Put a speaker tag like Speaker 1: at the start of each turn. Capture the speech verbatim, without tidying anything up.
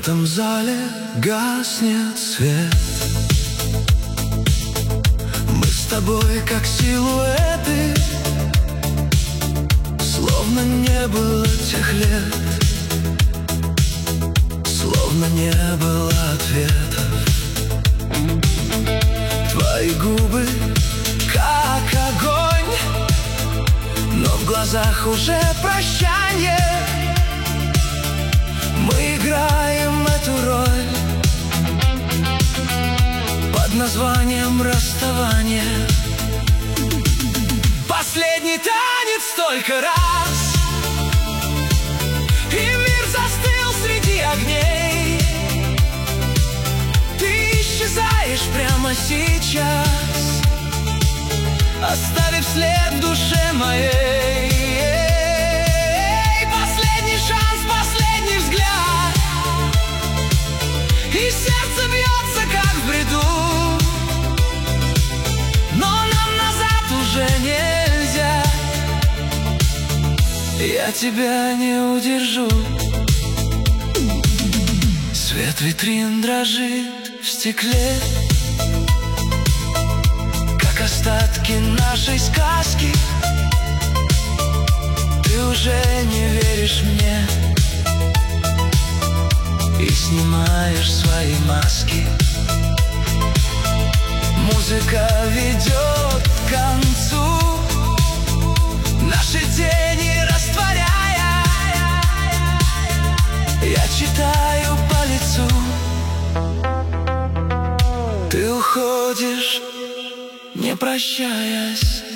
Speaker 1: этом зале гаснет свет. Мы с тобой как силуэты, словно не было тех лет, словно не было ответов. Твои губы как огонь, но в глазах уже прощанье. Мы играем эту роль под названием расставание. Последний танец столько раз, и мир застыл среди огней. Ты исчезаешь прямо сейчас, оставив след в душе моей. Последний шанс, последний взгляд, и сердце бьется как в бреду. Но нам назад уже нельзя, я тебя не удержу. Свет витрин дрожит в стекле, как остатки нашей сказки. Ты уже не веришь мне и снимаешь свои маски. Музыка ведет к концу, наши тени растворяя. Я читаю по лицу, ты уходишь, не прощаясь.